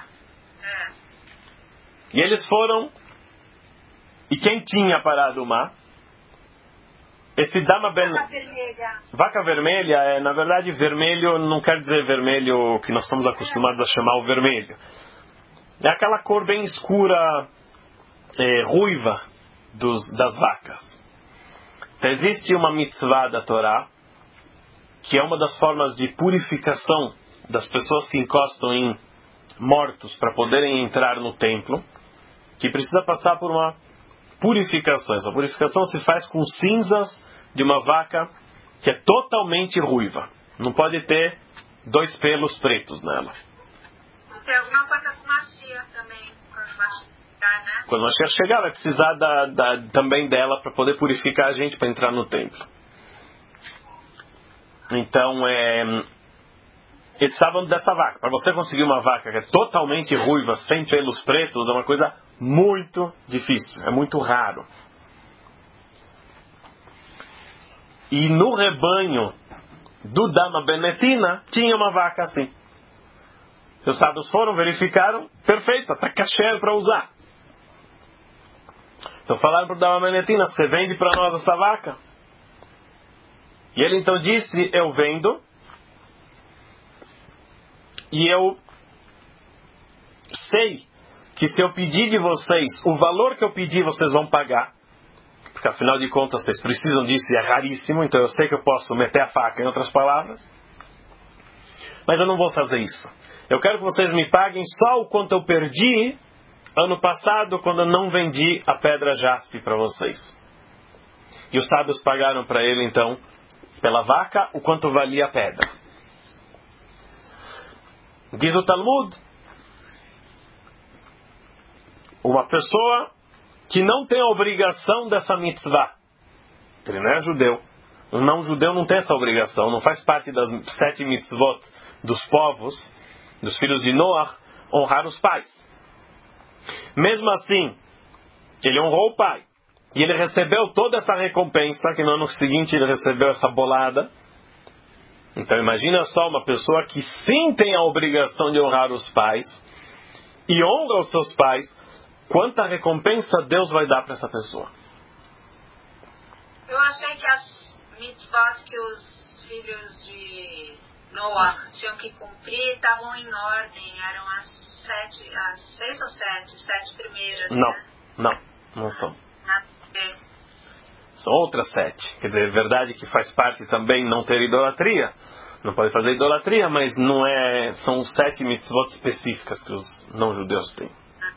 S1: E eles foram. E quem tinha paraduma? Esse Dama ben... Vaca vermelha é, na verdade, vermelho não quer dizer vermelho que nós estamos acostumados a chamar o vermelho. É aquela cor bem escura, ruiva das vacas. Então, existe uma mitzvah da Torá, que é uma das formas de purificação das pessoas que encostam em mortos para poderem entrar no templo, que precisa passar por uma purificação. Essa purificação se faz com cinzas de uma vaca que é totalmente ruiva. Não pode ter 2 pelos pretos nela.
S3: Tem alguma coisa com Mashiach também, quando Mashiach chegar, né?
S1: Quando Mashiach chegar, vai precisar também dela para poder purificar a gente para entrar no templo. Então, eles precisavam dessa vaca. Para você conseguir uma vaca que é totalmente ruiva, sem pelos pretos, é uma coisa muito difícil, é muito raro. E no rebanho do Dama Benetina tinha uma vaca assim. Os sábios foram, verificaram, perfeito, está kasher para usar. Então falaram para o Dama Benetina, você vende para nós essa vaca? E ele então disse, eu vendo, e eu sei que se eu pedir de vocês, o valor que eu pedir vocês vão pagar, porque afinal de contas vocês precisam disso e é raríssimo, então eu sei que eu posso meter a faca, em outras palavras, mas eu não vou fazer isso. Eu quero que vocês me paguem só o quanto eu perdi ano passado, quando eu não vendi a pedra jaspe para vocês. E os sábios pagaram para ele então, pela vaca, o quanto valia a pedra. Diz o Talmud, uma pessoa que não tem a obrigação dessa mitzvah, ele não é judeu, um não judeu não tem essa obrigação, não faz parte das 7 mitzvot dos povos, dos filhos de Noach, honrar os pais. Mesmo assim, ele honrou o pai, e ele recebeu toda essa recompensa, que no ano seguinte ele recebeu essa bolada. Então imagina só uma pessoa que sim tem a obrigação de honrar os pais, e honra os seus pais, quanta recompensa Deus vai dar para essa pessoa.
S3: Eu achei que as mitzvot que os filhos de Noah tinham que cumprir estavam em ordem, eram as 6 ou 7 primeiras.
S1: Não,
S3: né?
S1: não são. São outras 7. Quer dizer, é verdade que faz parte também não ter idolatria. Não pode fazer idolatria, mas não é. São 7 mitzvot específicas que os não-judeus têm.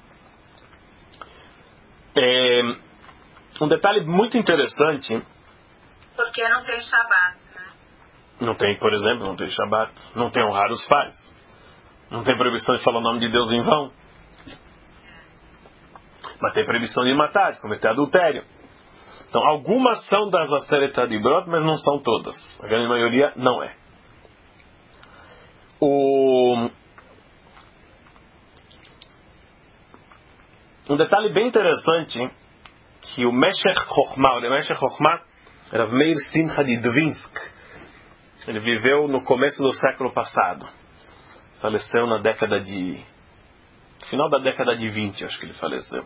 S1: Um detalhe muito interessante.
S3: Porque não tem Shabbat, né?
S1: Não tem, por exemplo, não tem Shabbat. Não tem honrar os pais. Não tem proibição de falar o nome de Deus em vão. Mas tem proibição de matar, de cometer adultério. Então, algumas são das Aseret Hadibrot, mas não são todas. A grande maioria não é. Um detalhe bem interessante, que o Meshech Chochmah, era Meir Simcha de Dvinsk. Ele viveu no começo do século passado. Faleceu na final da década de 20, acho que ele faleceu.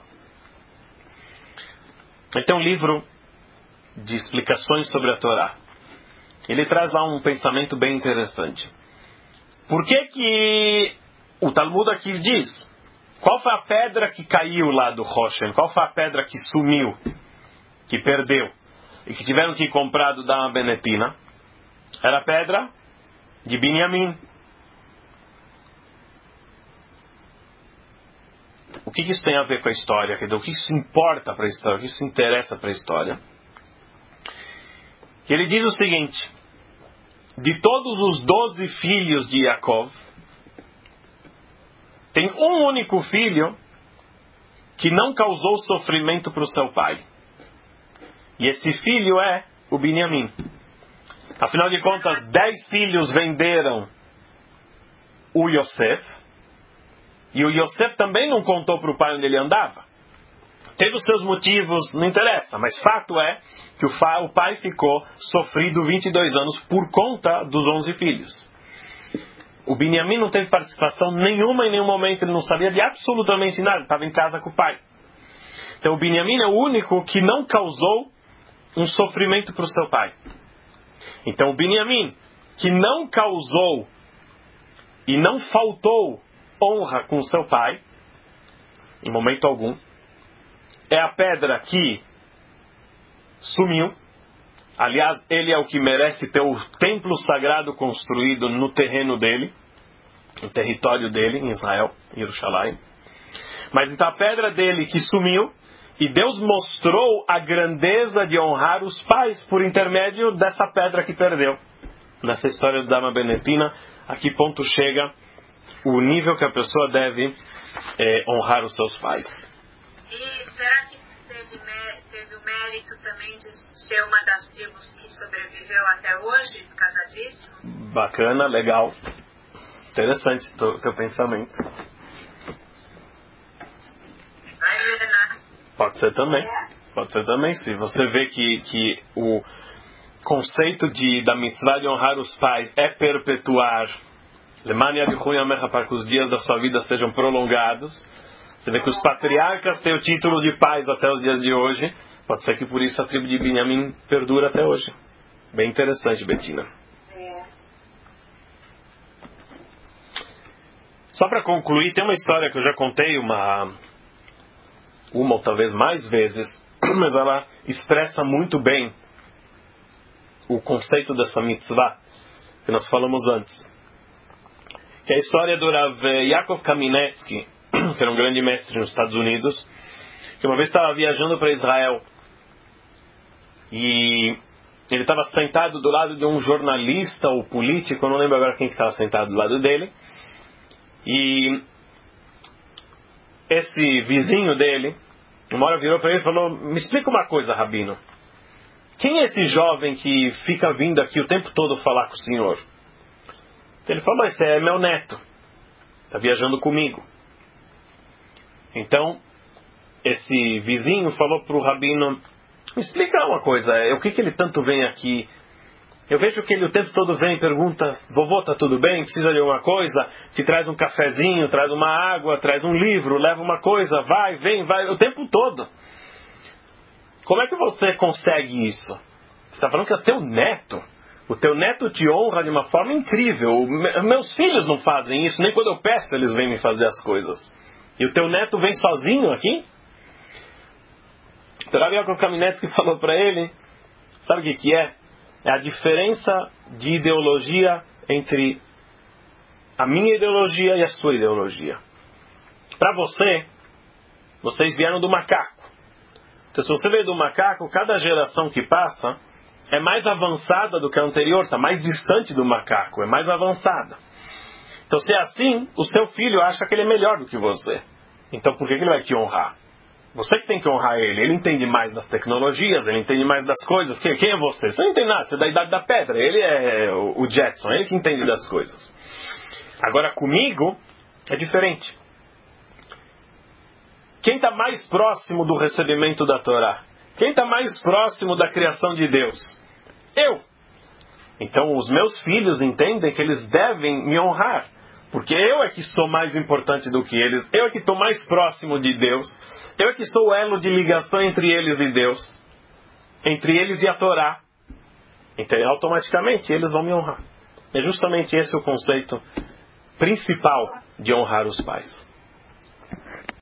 S1: Ele tem um livro de explicações sobre a Torá. Ele traz lá um pensamento bem interessante. Por que o Talmud aqui diz? Qual foi a pedra que caiu lá do Roshen? Qual foi a pedra que sumiu? Que perdeu? E que tiveram que comprar do Dama Benetina? Era a pedra de Binyamin. O que isso tem a ver com a história? O que isso importa para a história? O que isso interessa para a história? Ele diz o seguinte: de todos os 12 filhos de Yaakov, tem um único filho que não causou sofrimento para o seu pai. E esse filho é o Binyamin. Afinal de contas, 10 filhos venderam o Yosef. E o Yosef também não contou para o pai onde ele andava. Teve os seus motivos, não interessa. Mas fato é que o pai ficou sofrido 22 anos por conta dos 11 filhos. O Binyamin não teve participação nenhuma em nenhum momento. Ele não sabia de absolutamente nada. Ele estava em casa com o pai. Então o Binyamin é o único que não causou um sofrimento para o seu pai. Então o Binyamin, que não causou e não faltou honra com seu pai, em momento algum, é a pedra que sumiu. Aliás, ele é o que merece ter o templo sagrado construído no terreno dele, no território dele, em Israel, em Jerusalém. Mas então a pedra dele que sumiu, e Deus mostrou a grandeza de honrar os pais por intermédio dessa pedra que perdeu. Nessa história do Dama Benetina, a que ponto chega o nível que a pessoa deve honrar os seus pais.
S3: E será que teve o mérito também de ser uma das tribos que sobreviveu até hoje por causa disso?
S1: Bacana, legal. Interessante o teu pensamento.
S3: Aí
S1: Pode ser também. Pode ser também. Se você vê que o conceito da mitzvah de honrar os pais é perpetuar para que os dias da sua vida sejam prolongados. Você vê que os patriarcas têm o título de pais até os dias de hoje. Pode ser que por isso a tribo de Binyamin perdura até hoje. Bem interessante, Betina. Só para concluir, tem uma história que eu já contei uma ou talvez mais vezes, mas ela expressa muito bem o conceito dessa mitzvah que nós falamos antes. Que é a história do Rav Yaakov Kaminetsky, que era um grande mestre nos Estados Unidos, que uma vez estava viajando para Israel e ele estava sentado do lado de um jornalista ou político, eu não lembro agora quem estava sentado do lado dele, e esse vizinho dele uma hora virou para ele e falou: me explica uma coisa, Rabino, quem é esse jovem que fica vindo aqui o tempo todo falar com o senhor? Ele falou: esse é meu neto, está viajando comigo. Então esse vizinho falou para o Rabino: me explica uma coisa, o que ele tanto vem aqui? Eu vejo que ele o tempo todo vem e pergunta: vovô, está tudo bem? Precisa de alguma coisa? Te traz um cafezinho, traz uma água, traz um livro, leva uma coisa, vai, vem, vai, o tempo todo. Como é que você consegue isso? Você está falando que é teu neto. O teu neto te honra de uma forma incrível. Meus filhos não fazem isso, nem quando eu peço eles vêm me fazer as coisas. E o teu neto vem sozinho aqui? O Rav Yaakov Kaminetsky falou para ele, sabe o que é? É a diferença de ideologia entre a minha ideologia e a sua ideologia. Para vocês vieram do macaco. Então, se você veio do macaco, cada geração que passa é mais avançada do que a anterior, está mais distante do macaco, é mais avançada. Então, se é assim, o seu filho acha que ele é melhor do que você. Então, por que ele vai te honrar? Você que tem que honrar ele. Ele entende mais das tecnologias, ele entende mais das coisas. Quem é você? Você não entende nada, você é da idade da pedra. Ele é o Jetson, ele que entende das coisas. Agora, comigo, é diferente. Quem está mais próximo do recebimento da Torá? Quem está mais próximo da criação de Deus? Eu. Então, os meus filhos entendem que eles devem me honrar. Porque eu é que sou mais importante do que eles. Eu é que estou mais próximo de Deus. Eu é que sou o elo de ligação entre eles e Deus. Entre eles e a Torá. Então, automaticamente, eles vão me honrar. É justamente esse o conceito principal de honrar os pais.